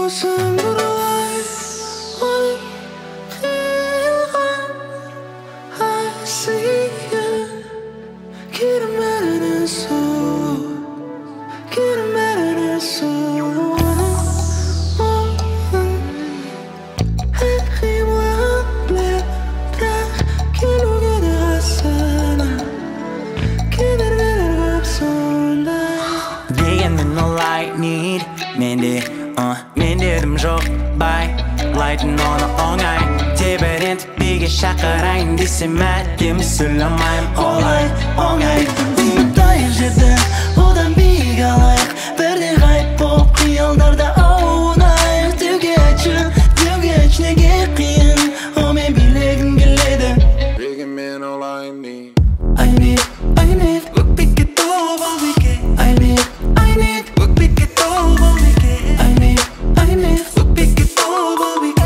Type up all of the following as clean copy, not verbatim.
Sen buralar onu kıyılan I see you girmeden su girmeden su Need men dedim жоқ бай лайтын оны оңай тебірентіп биге шақырайын десем әдемі сөйлемеймін олай оңай ұмытайық жерді одан биік алайық бірде ғайып болып қиялдарда аунайық деуге айтшы неге қиын о мен билегім келеді Дегенмен ол I need өкпекке толып ал бике I need өкпекке толып ал бике I need өкпекке толып ал бике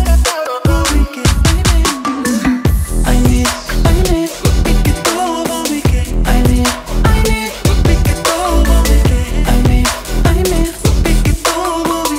I need өкпекке толып ал бике I need өкпекке толып ал бике I need өкпекке толып ал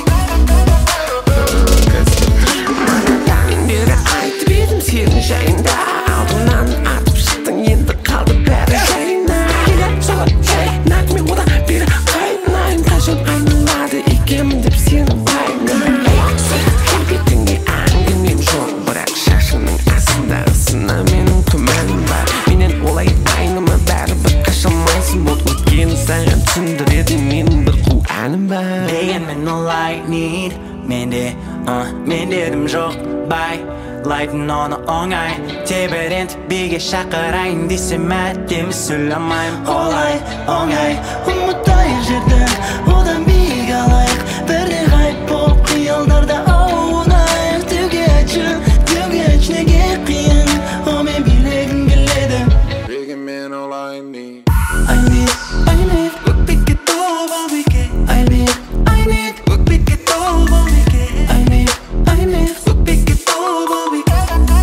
бике Мендері айтып едім сенің жайында алдымнан атып шықтың енді қалды бәрі жайына келе соғып жайнақ мен одан бері қайнайын қашан айналады екенмін деп сенің пайымына келбетіңе әңгімем жоқ бірақ шашыңның астында ысына менің күмәнім бар менен олай айныма бәрібір қаша алмайсың бұл өткені саған түсіндіреді менің бір қу әнім бар дегенмен ол I need мен дедім жоқ бай лайтын оны оңай тебірентіп биге шақырайын десем әдемі сөйлемеймін олай оңай ұмытайық жерді одан биік алайық бірде ғайып болып қиялдарда аунайық деуге айтшы неге қиын о мен билегім келеді Дегенмен ол I need I need өкпекке толып ал бике I need өкпекке толып ал бике I need өкпекке толып ал бике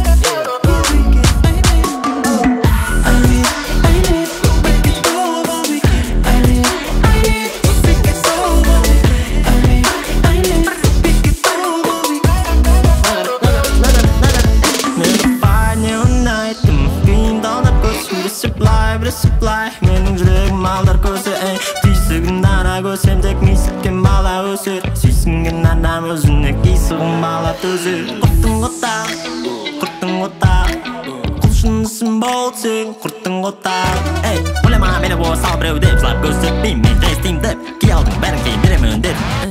I need өкпекке толып ал бике I need өкпекке толып ал бике I need өкпекке толып ал бике Файне ұнайтын күйін талдап көзім бір supply менің жүрегім алдар көзі түйсігін дана көсем тек мисіккен бала өсер сүйсінген адам өзіне қисығын бала төзер құрттың отақ құлшынысың болып сен құрттың отақ ойлама мені ол сал біреу деп жылап көрсетпеймін мен жай істеймін деп кей алдың бәрін кейін беремін деп